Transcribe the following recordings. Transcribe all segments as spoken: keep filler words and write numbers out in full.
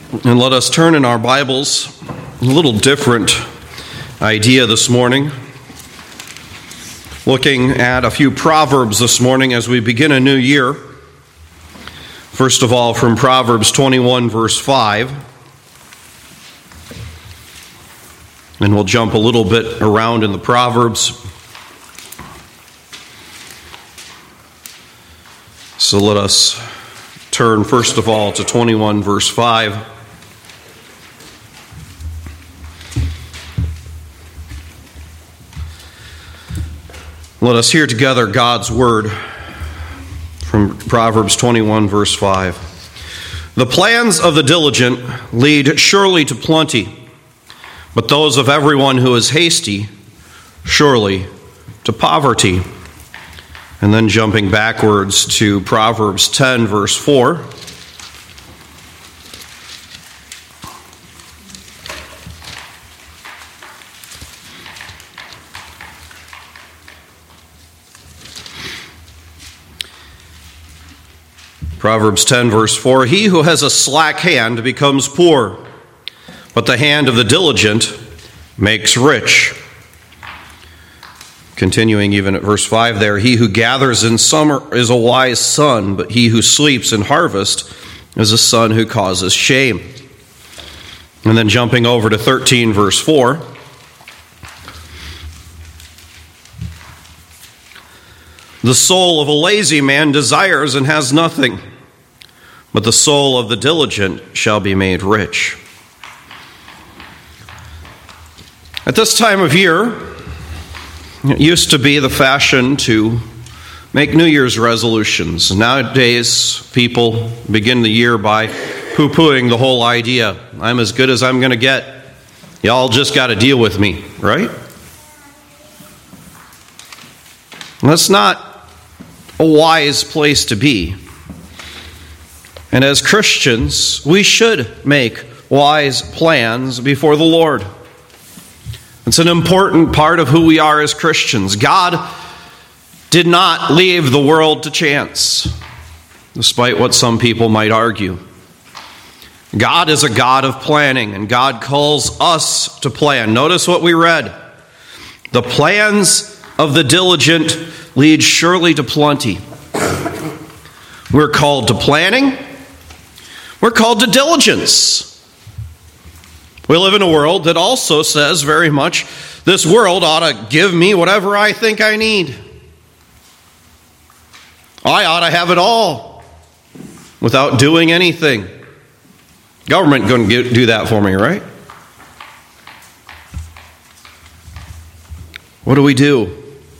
And let us turn in our Bibles, a little different idea this morning. Looking at a few Proverbs this morning as we begin a new year. First of all, from Proverbs twenty-one, verse five. And we'll jump a little bit around in the Proverbs. So let us turn first of all to twenty-one, verse five. Let us hear together God's word from Proverbs twenty-one, verse five. The plans of the diligent lead surely to plenty, but those of everyone who is hasty, surely to poverty. And then jumping backwards to Proverbs ten, verse four. Proverbs ten, verse four, he who has a slack hand becomes poor, but the hand of the diligent makes rich. Continuing even at verse five there, he who gathers in summer is a wise son, but he who sleeps in harvest is a son who causes shame. And then jumping over to thirteen, verse four. The soul of a lazy man desires and has nothing, but the soul of the diligent shall be made rich. At this time of year, it used to be the fashion to make New Year's resolutions. Nowadays, people begin the year by poo-pooing the whole idea. I'm as good as I'm going to get. Y'all just got to deal with me, right? That's not a wise place to be. And as Christians, we should make wise plans before the Lord. It's an important part of who we are as Christians. God did not leave the world to chance, despite what some people might argue. God is a God of planning, and God calls us to plan. Notice what we read. The plans of the diligent lead surely to plenty. We're called to planning. We're called to diligence. We live in a world that also says very much, this world ought to give me whatever I think I need. I ought to have it all without doing anything. Government couldn't do that for me, right? What do we do?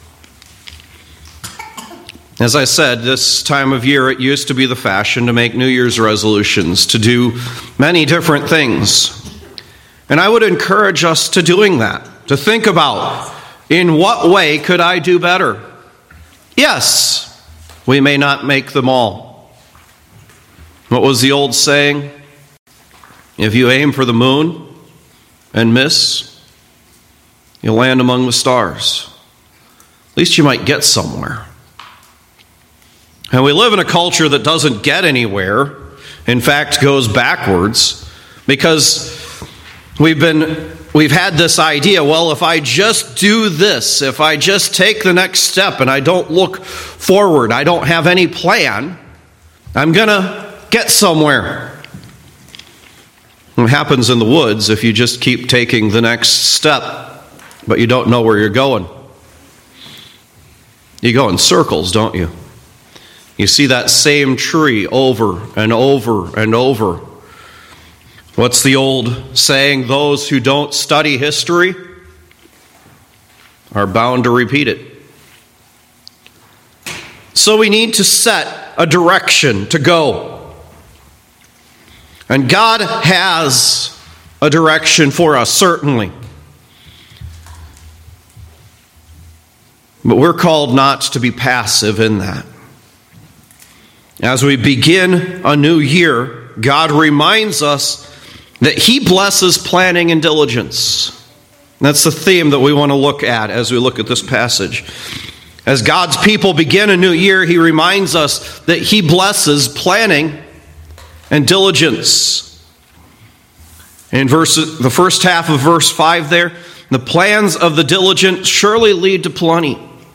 As I said, this time of year, it used to be the fashion to make New Year's resolutions, to do many different things. And I would encourage us to doing that, to think about, in what way could I do better? Yes, we may not make them all. What was the old saying? If you aim for the moon and miss, you'll land among the stars. At least you might get somewhere. And we live in a culture that doesn't get anywhere, in fact goes backwards, because we've been we've had this idea, well, if I just do this, if I just take the next step and I don't look forward, I don't have any plan, I'm going to get somewhere. What happens in the woods if you just keep taking the next step, but you don't know where you're going? You go in circles, don't you? You see that same tree over and over and over. What's the old saying? Those who don't study history are bound to repeat it. So we need to set a direction to go. And God has a direction for us, certainly. But we're called not to be passive in that. As we begin a new year, God reminds us that He blesses planning and diligence. That's the theme that we want to look at as we look at this passage. As God's people begin a new year, He reminds us that He blesses planning and diligence. In verse, the first half of verse five there, the plans of the diligent surely lead to plenty.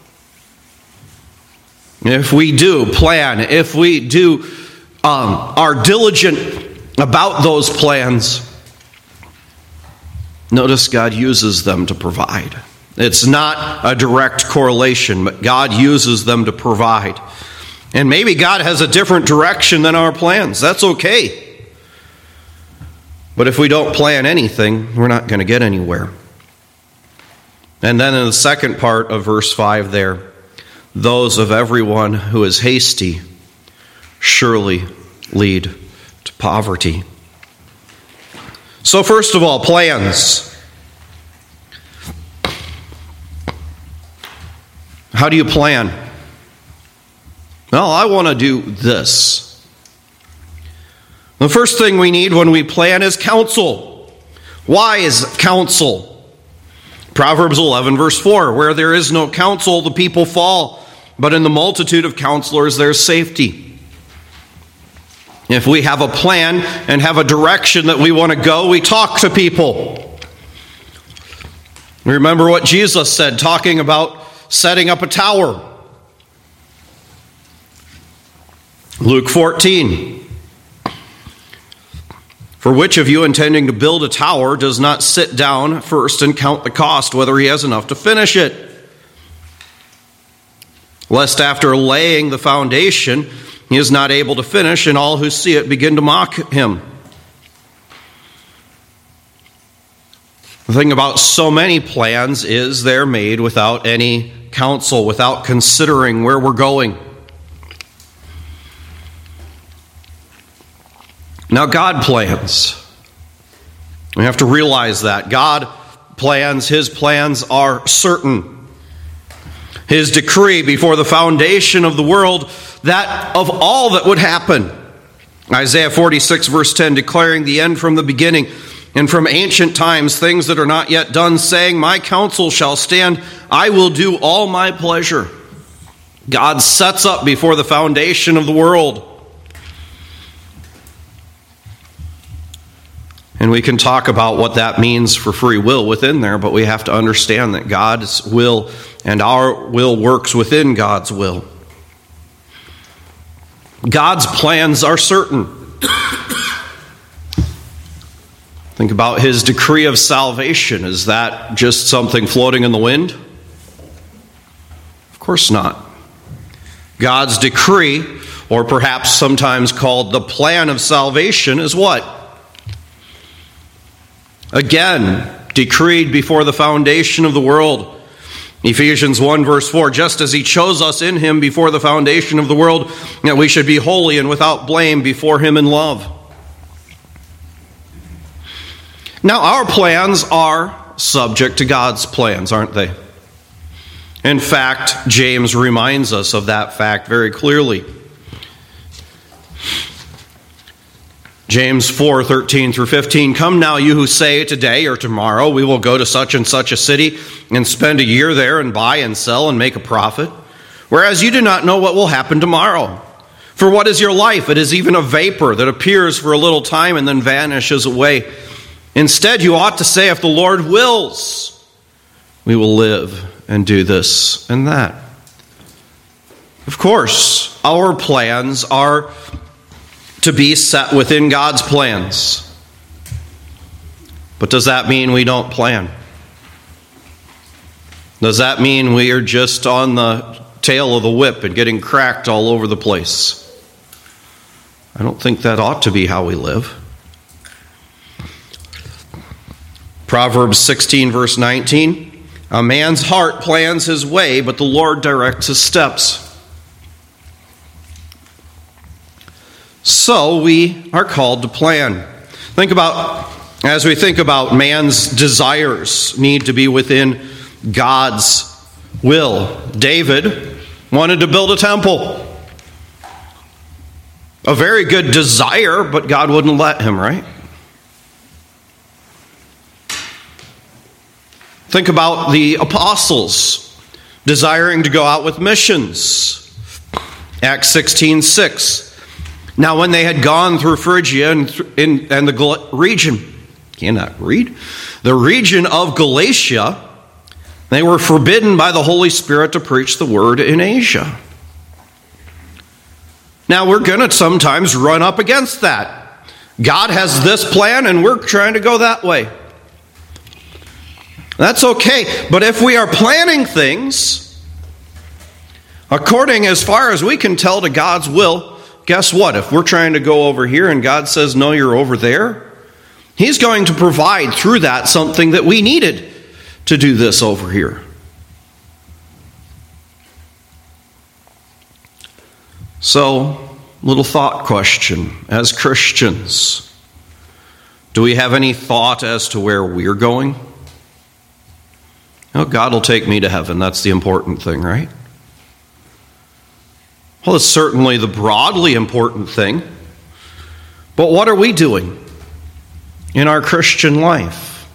If we do plan, if we do um, are diligent about those plans, notice God uses them to provide. It's not a direct correlation, but God uses them to provide. And maybe God has a different direction than our plans. That's okay. But if we don't plan anything, we're not going to get anywhere. And then in the second part of verse five there, those of everyone who is hasty surely lead to poverty. So first of all, plans. How do you plan? Well, I want to do this. The first thing we need when we plan is counsel. Wise counsel. Proverbs eleven verse four, where there is no counsel, the people fall, but in the multitude of counselors there's safety. If we have a plan and have a direction that we want to go, we talk to people. Remember what Jesus said, talking about setting up a tower. Luke fourteen. For which of you intending to build a tower does not sit down first and count the cost, whether he has enough to finish it? Lest after laying the foundation, he is not able to finish, and all who see it begin to mock him. The thing about so many plans is they're made without any counsel, without considering where we're going. Now, God plans. We have to realize that. God plans, His plans are certain. His decree before the foundation of the world, that of all that would happen. Isaiah forty-six verse ten, declaring the end from the beginning, and from ancient times things that are not yet done, saying, my counsel shall stand, I will do all my pleasure. God sets up before the foundation of the world. And we can talk about what that means for free will within there, but we have to understand that God's will and our will works within God's will. God's plans are certain. Think about His decree of salvation. Is that just something floating in the wind? Of course not. God's decree, or perhaps sometimes called the plan of salvation, is what? Again, decreed before the foundation of the world. Ephesians one verse four, just as He chose us in Him before the foundation of the world, that we should be holy and without blame before Him in love. Now, our plans are subject to God's plans, aren't they? In fact, James reminds us of that fact very clearly. James four, thirteen through fifteen, come now you who say today or tomorrow we will go to such and such a city and spend a year there and buy and sell and make a profit, whereas you do not know what will happen tomorrow. For what is your life? It is even a vapor that appears for a little time and then vanishes away. Instead, you ought to say, if the Lord wills, we will live and do this and that. Of course, our plans are to be set within God's plans. But does that mean we don't plan? Does that mean we are just on the tail of the whip and getting cracked all over the place? I don't think that ought to be how we live. Proverbs sixteen verse nineteen, a man's heart plans his way, but the Lord directs his steps. So we are called to plan. Think about, as we think about man's desires need to be within God's will. David wanted to build a temple. A very good desire, but God wouldn't let him, right? Think about the apostles desiring to go out with missions. Acts sixteen six. Now when they had gone through Phrygia and, in, and the region, cannot read. The region of Galatia, they were forbidden by the Holy Spirit to preach the word in Asia. Now, we're going to sometimes run up against that. God has this plan, and we're trying to go that way. That's okay. But if we are planning things according as far as we can tell to God's will, guess what? If we're trying to go over here and God says, no, you're over there, He's going to provide through that something that we needed to do this over here. So, little thought question. As Christians, do we have any thought as to where we're going? Oh, God will take me to heaven. That's the important thing, right? Well, it's certainly the broadly important thing. But what are we doing in our Christian life?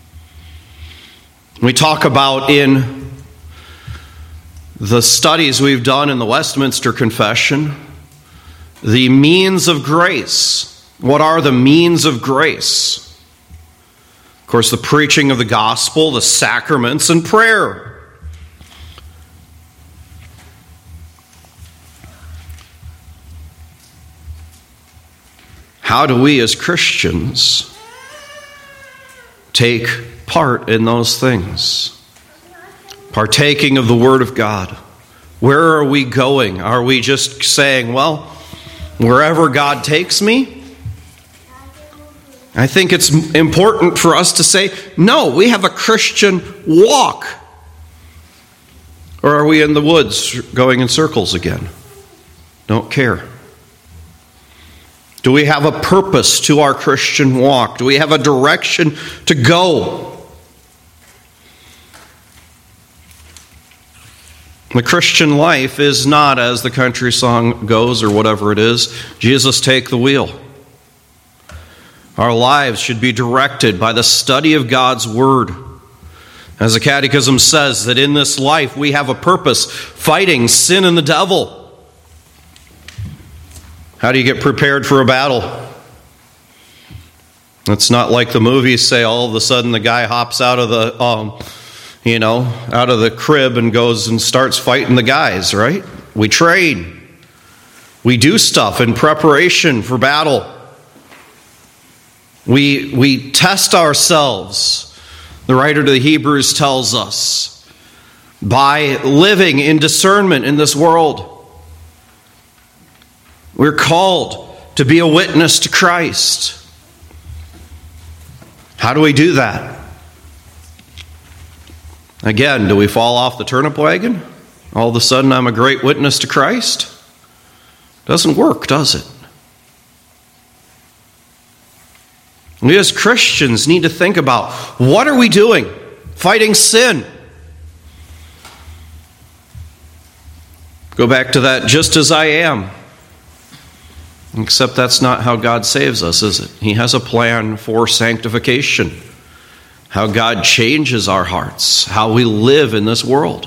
We talk about in the studies we've done in the Westminster Confession, the means of grace. What are the means of grace? Of course, the preaching of the gospel, the sacraments, and prayer. How do we as Christians take part in those things? Partaking of the Word of God. Where are we going? Are we just saying, well, wherever God takes me? I think it's important for us to say, no, we have a Christian walk. Or are we in the woods going in circles again? Don't care. Do we have a purpose to our Christian walk? Do we have a direction to go? The Christian life is not, as the country song goes, or whatever it is, Jesus, take the wheel. Our lives should be directed by the study of God's Word. As the Catechism says, that in this life we have a purpose, fighting sin and the devil. How do you get prepared for a battle? It's not like the movies say all of a sudden the guy hops out of the, um, you know, out of the crib and goes and starts fighting the guys, right? We train. We do stuff in preparation for battle. We, we test ourselves, the writer to the Hebrews tells us, by living in discernment in this world. We're called to be a witness to Christ. How do we do that? Again, do we fall off the turnip wagon? All of a sudden I'm a great witness to Christ? Doesn't work, does it? We as Christians need to think about, what are we doing? Fighting sin. Go back to that, just as I am. Except that's not how God saves us, is it? He has a plan for sanctification. How God changes our hearts. How we live in this world.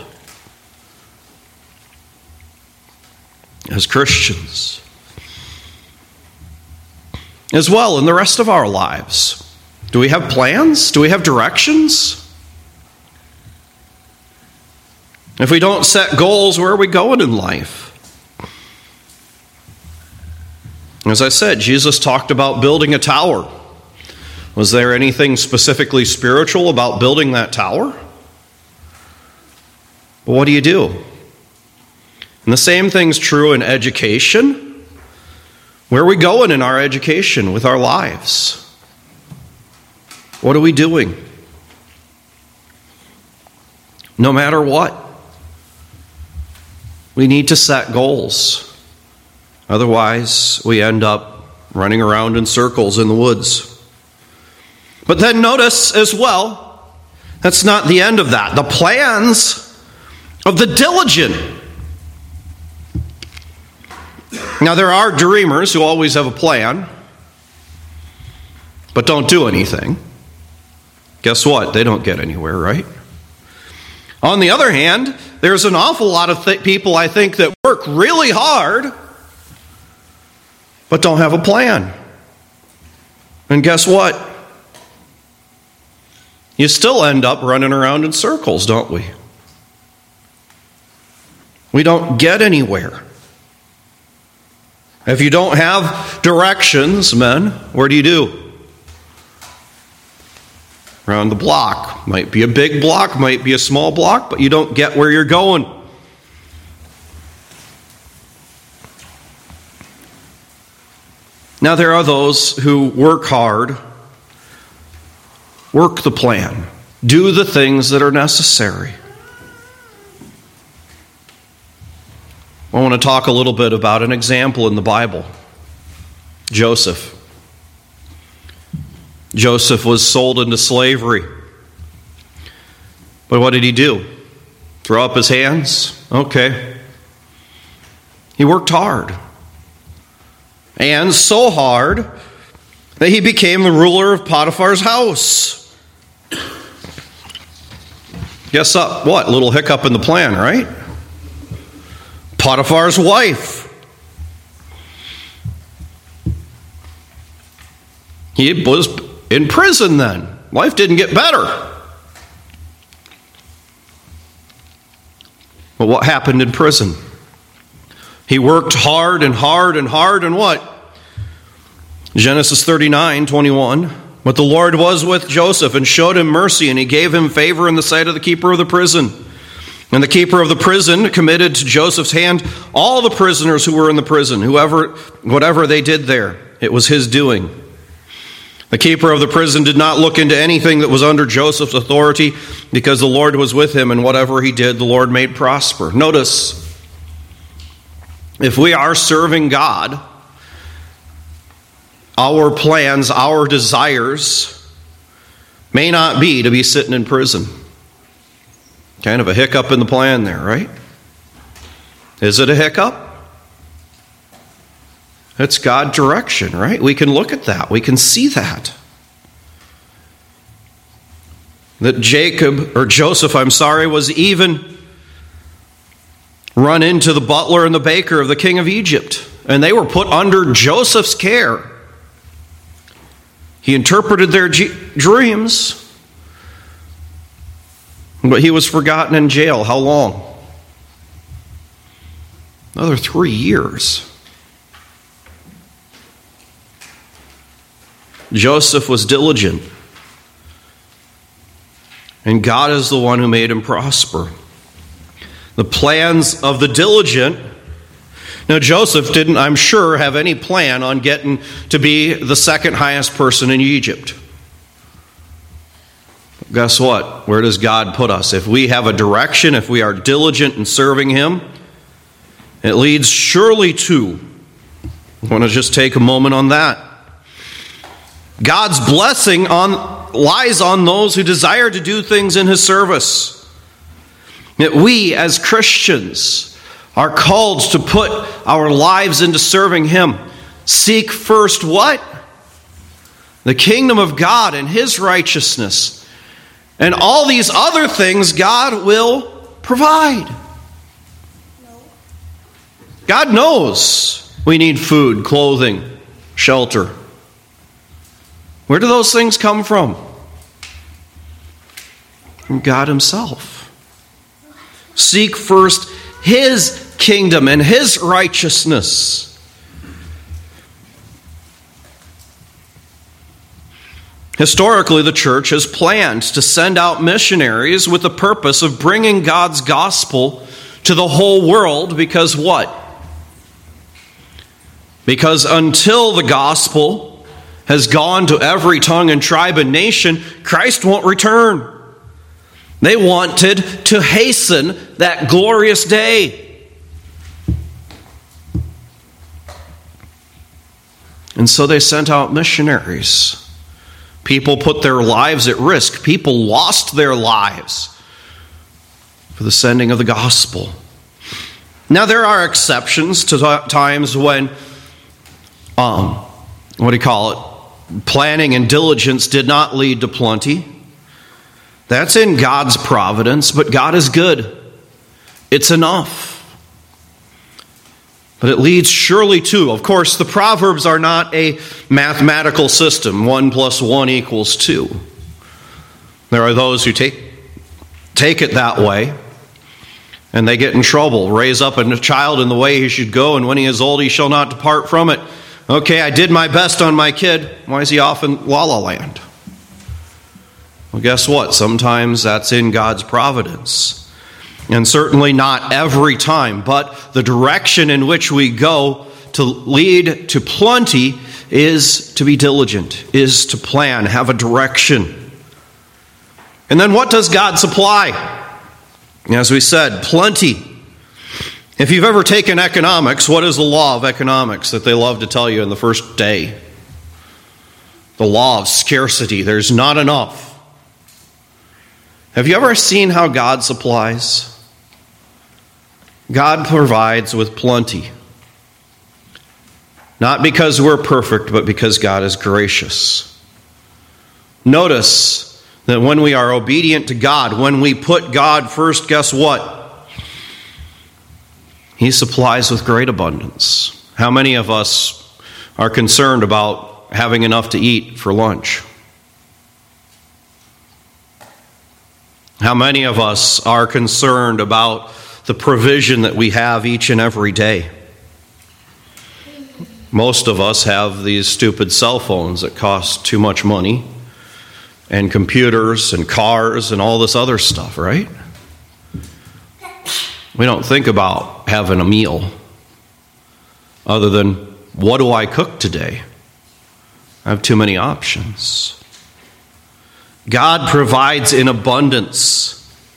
As Christians. As well in the rest of our lives. Do we have plans? Do we have directions? If we don't set goals, where are we going in life? As I said, Jesus talked about building a tower. Was there anything specifically spiritual about building that tower? Well, what do you do? And the same thing's true in education. Where are we going in our education with our lives? What are we doing? No matter what, we need to set goals. Otherwise, we end up running around in circles in the woods. But then notice as well, that's not the end of that. The plans of the diligent. Now, there are dreamers who always have a plan, but don't do anything. Guess what? They don't get anywhere, right? On the other hand, there's an awful lot of th- people, I think, that work really hard, but don't have a plan. And guess what? you still end up running around in circles, don't we? We don't get anywhere. If you don't have directions, men, where do you do? Around the block. Might be a big block, might be a small block, but you don't get where you're going. Now there are those who work hard, work the plan, do the things that are necessary. I want to talk a little bit about an example in the Bible. Joseph. Joseph was sold into slavery. But what did he do? Throw up his hands? Okay. He worked hard. And so hard that he became the ruler of Potiphar's house. Guess up, what? A little hiccup in the plan, right? Potiphar's wife. He was in prison then. Life didn't get better. But what happened in prison? He worked hard and hard and hard and what? Genesis thirty-nine twenty-one. But the Lord was with Joseph and showed him mercy, and he gave him favor in the sight of the keeper of the prison. And the keeper of the prison committed to Joseph's hand all the prisoners who were in the prison, whoever, whatever they did there. It was his doing. The keeper of the prison did not look into anything that was under Joseph's authority, because the Lord was with him, and whatever he did, the Lord made prosper. Notice, if we are serving God, our plans, our desires may not be to be sitting in prison. Kind of a hiccup in the plan there, right? Is it a hiccup? It's God's direction, right? We can look at that. We can see that. That Jacob, or Joseph, I'm sorry, was even run into the butler and the baker of the king of Egypt. And they were put under Joseph's care. He interpreted their g- dreams. But he was forgotten in jail. How long? Another three years. Joseph was diligent. And God is the one who made him prosper. The plans of the diligent. Now, Joseph didn't, I'm sure, have any plan on getting to be the second highest person in Egypt. Guess what? Where does God put us? If we have a direction, if we are diligent in serving Him, it leads surely to. I want to just take a moment on that. God's blessing on lies on those who desire to do things in His service. That we as Christians are called to put our lives into serving Him. Seek first what? The kingdom of God and His righteousness. And all these other things God will provide. God knows we need food, clothing, shelter. Where do those things come from? From God Himself. Seek first His kingdom and His righteousness. Historically, the church has planned to send out missionaries with the purpose of bringing God's gospel to the whole world, because what? Because until the gospel has gone to every tongue and tribe and nation, Christ won't return. They wanted to hasten that glorious day. And so they sent out missionaries. People put their lives at risk. People lost their lives for the sending of the gospel. Now, there are exceptions to t- times when, um, what do you call it? Planning and diligence did not lead to plenty. That's in God's providence, but God is good. It's enough. But it leads surely to, of course, the Proverbs are not a mathematical system. One plus one equals two. There are those who take, take it that way, and they get in trouble. Raise up a child in the way he should go, and when he is old, he shall not depart from it. Okay, I did my best on my kid. Why is he off in La La Land? Well, guess what? Sometimes that's in God's providence. And certainly not every time. But the direction in which we go to lead to plenty is to be diligent, is to plan, have a direction. And then what does God supply? As we said, plenty. If you've ever taken economics, what is the law of economics that they love to tell you in the first day? The law of scarcity. There's not enough. Have you ever seen how God supplies? God provides with plenty. Not because we're perfect, but because God is gracious. Notice that when we are obedient to God, when we put God first, guess what? He supplies with great abundance. How many of us are concerned about having enough to eat for lunch? How many of us are concerned about the provision that we have each and every day? Most of us have these stupid cell phones that cost too much money, and computers and cars and all this other stuff, right? We don't think about having a meal other than, what do I cook today? I have too many options. God provides in abundance.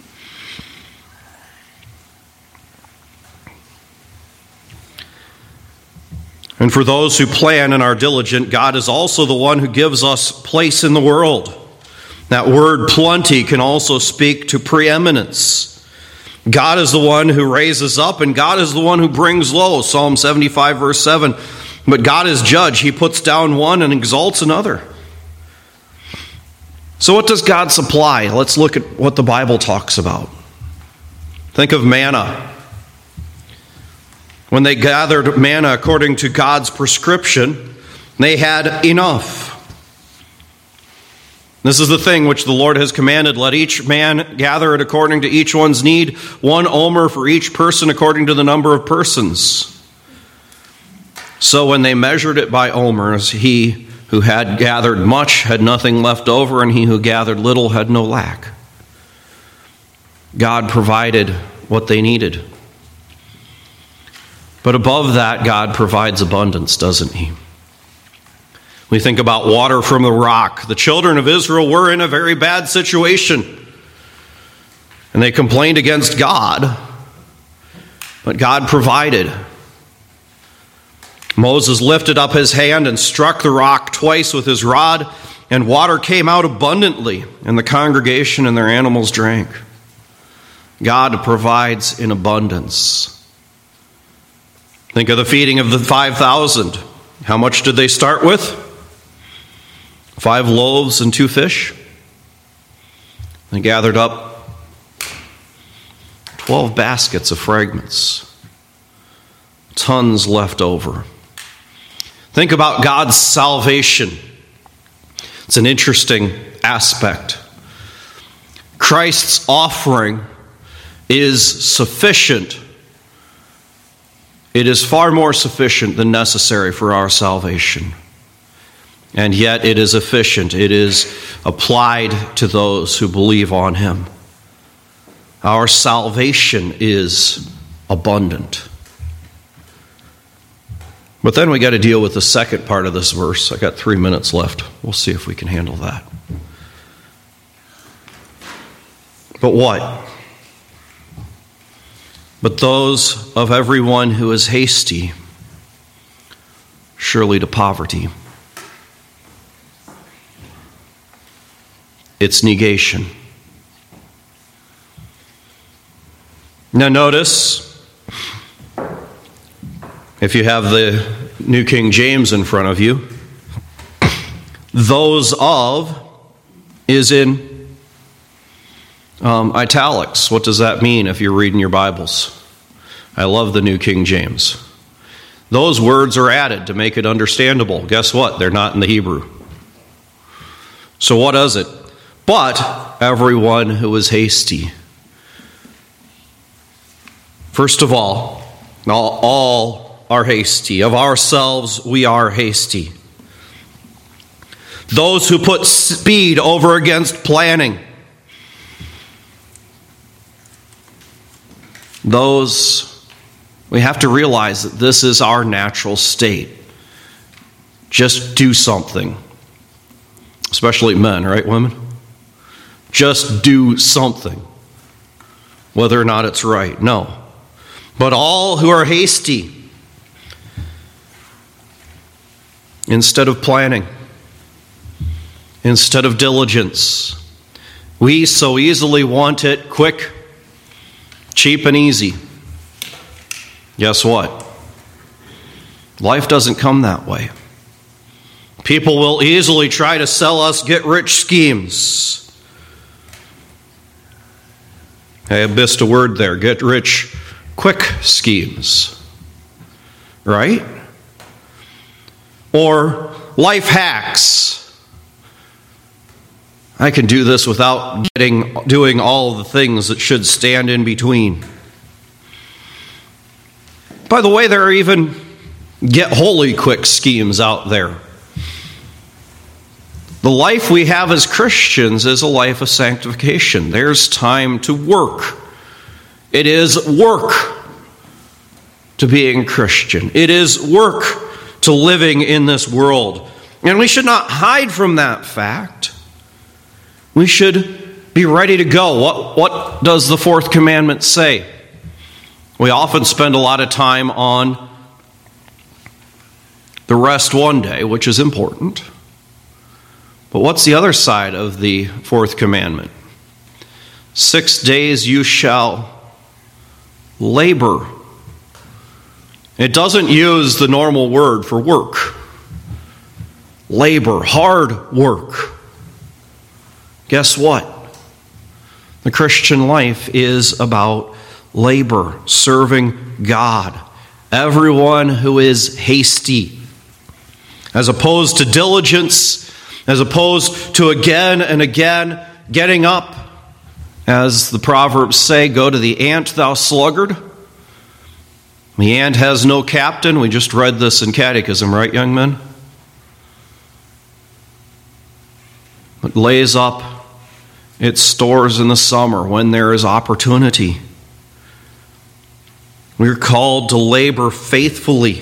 And for those who plan and are diligent, God is also the one who gives us place in the world. That word plenty can also speak to preeminence. God is the one who raises up, and God is the one who brings low. Psalm seventy-five, verse seven. But God is judge. He puts down one and exalts another. So what does God supply? Let's look at what the Bible talks about. Think of manna. When they gathered manna according to God's prescription, they had enough. This is the thing which the Lord has commanded. Let each man gather it according to each one's need, one omer for each person according to the number of persons. So when they measured it by omers, he who had gathered much had nothing left over, and he who gathered little had no lack. God provided what they needed. But above that, God provides abundance, doesn't he? We think about water from the rock. The children of Israel were in a very bad situation, and they complained against God, but God provided. Moses lifted up his hand and struck the rock twice with his rod, and water came out abundantly, and the congregation and their animals drank. God provides in abundance. Think of the feeding of the five thousand. How much did they start with? Five loaves and two fish. They gathered up twelve baskets of fragments. Tons left over. Think about God's salvation. It's an interesting aspect. Christ's offering is sufficient. It is far more sufficient than necessary for our salvation. And yet it is efficient. It is applied to those who believe on him. Our salvation is abundant. But then we got to deal with the second part of this verse. I got three minutes left. We'll see if we can handle that. But what? But those of everyone who is hasty, surely to poverty. It's negation. Now notice, if you have the New King James in front of you, those of is in um, italics. What does that mean if you're reading your Bibles? I love the New King James. Those words are added to make it understandable. Guess what? They're not in the Hebrew. So what is it? But everyone who is hasty. First of all, all, all are hasty. Of ourselves, we are hasty. Those who put speed over against planning. Those, we have to realize that this is our natural state. Just do something. Especially men, right, women? Just do something. Whether or not it's right, no. But all who are hasty, instead of planning, instead of diligence, we so easily want it quick, cheap, and easy. Guess what? Life doesn't come that way. People will easily try to sell us get-rich schemes. I missed a word there. Get-rich quick schemes. Right? Or life hacks. I can do this without getting doing all the things that should stand in between. By the way, there are even get holy quick schemes out there. The life we have as Christians is a life of sanctification. There's time to work. It is work to being Christian. It is work to living in this world. And we should not hide from that fact. We should be ready to go. What, what does the fourth commandment say? We often spend a lot of time on the rest one day, which is important. But what's the other side of the fourth commandment? Six days you shall labor. It doesn't use the normal word for work. Labor, hard work. Guess what? The Christian life is about labor, serving God. Everyone who is hasty, as opposed to diligence, as opposed to again and again getting up, as the Proverbs say, go to the ant, thou sluggard. The ant has no captain. We just read this in Catechism, right, young men? It lays up its stores in the summer when there is opportunity. We're called to labor faithfully,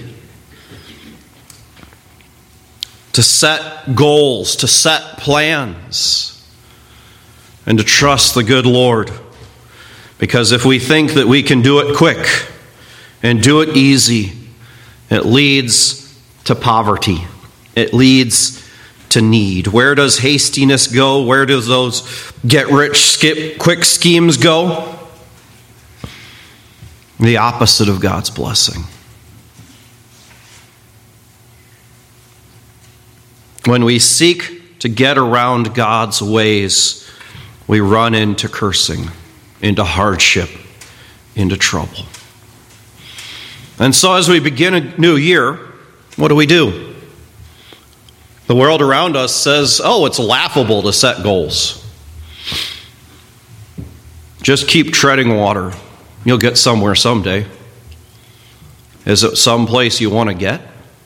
to set goals, to set plans, and to trust the good Lord. Because if we think that we can do it quick and do it easy, it leads to poverty. It leads to need. Where does hastiness go? Where does those get-rich-quick schemes go? The opposite of God's blessing. When we seek to get around God's ways, we run into cursing, into hardship, into trouble. And so as we begin a new year, what do we do? The world around us says, oh, it's laughable to set goals. Just keep treading water. You'll get somewhere someday. Is it someplace you want to get?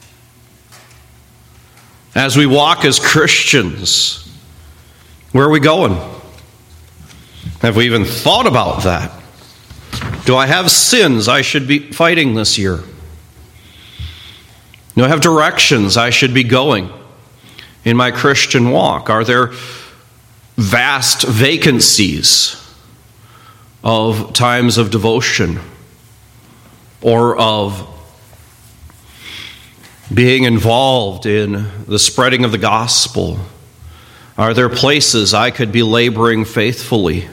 As we walk as Christians, where are we going? Have we even thought about that? Do I have sins I should be fighting this year? Do I have directions I should be going in my Christian walk? Are there vast vacancies of times of devotion or of being involved in the spreading of the gospel? Are there places I could be laboring faithfully?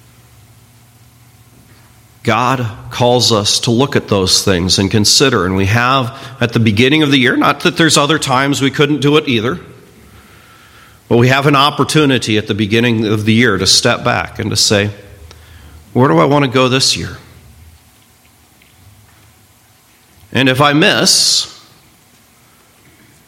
God calls us to look at those things and consider, and we have at the beginning of the year, not that there's other times we couldn't do it either, but we have an opportunity at the beginning of the year to step back and to say, where do I want to go this year? And if I miss,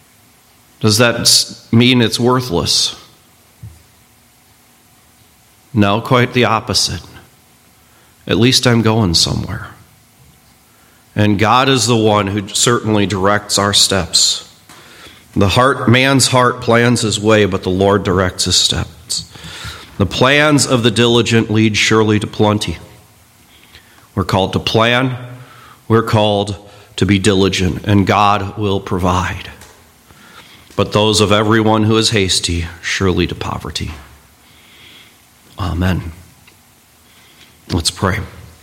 does that mean it's worthless? No, quite the opposite. At least I'm going somewhere. And God is the one who certainly directs our steps. The heart, man's heart plans his way, but the Lord directs his steps. The plans of the diligent lead surely to plenty. We're called to plan. We're called to be diligent, and God will provide. But those of everyone who is hasty, surely to poverty. Amen. Let's pray.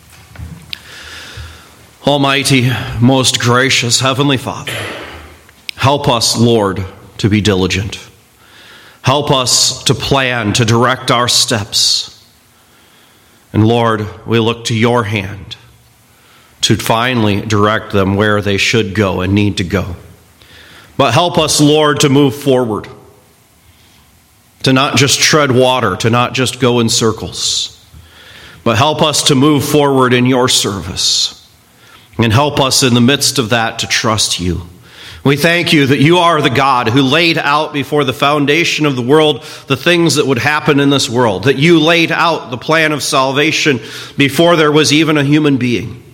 Almighty, most gracious Heavenly Father, help us, Lord, to be diligent. Help us to plan, to direct our steps. And Lord, we look to your hand to finally direct them where they should go and need to go. But help us, Lord, to move forward, to not just tread water, to not just go in circles, but help us to move forward in your service. And help us in the midst of that to trust you. We thank you that you are the God who laid out before the foundation of the world the things that would happen in this world, that you laid out the plan of salvation before there was even a human being.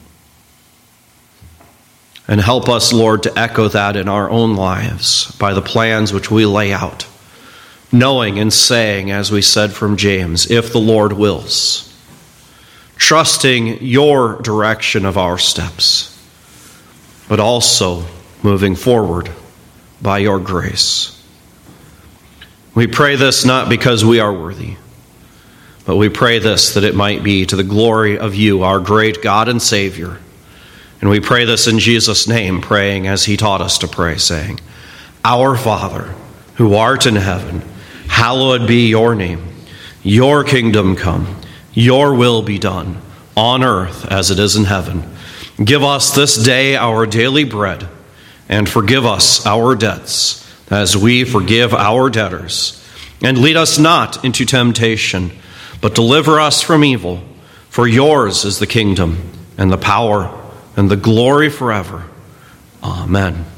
And help us, Lord, to echo that in our own lives by the plans which we lay out, knowing and saying, as we said from James, if the Lord wills, trusting your direction of our steps, but also moving forward by your grace. We pray this not because we are worthy, but we pray this that it might be to the glory of you, our great God and Savior. And we pray this in Jesus' name, praying as he taught us to pray, saying, Our Father, who art in heaven, hallowed be your name. Your kingdom come. Your will be done, on earth as it is in heaven. Give us this day our daily bread, and forgive us our debts, as we forgive our debtors. And lead us not into temptation, but deliver us from evil. For yours is the kingdom, and the power, and the glory forever. Amen.